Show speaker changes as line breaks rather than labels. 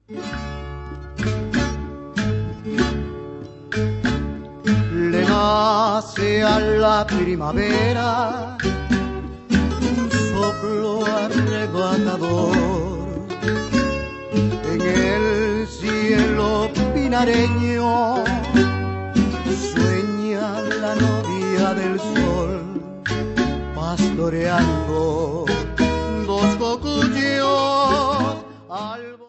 Le nace a la primavera un soplo arrebatador en el cielo pinareño. Sueña la novia del sol pastoreando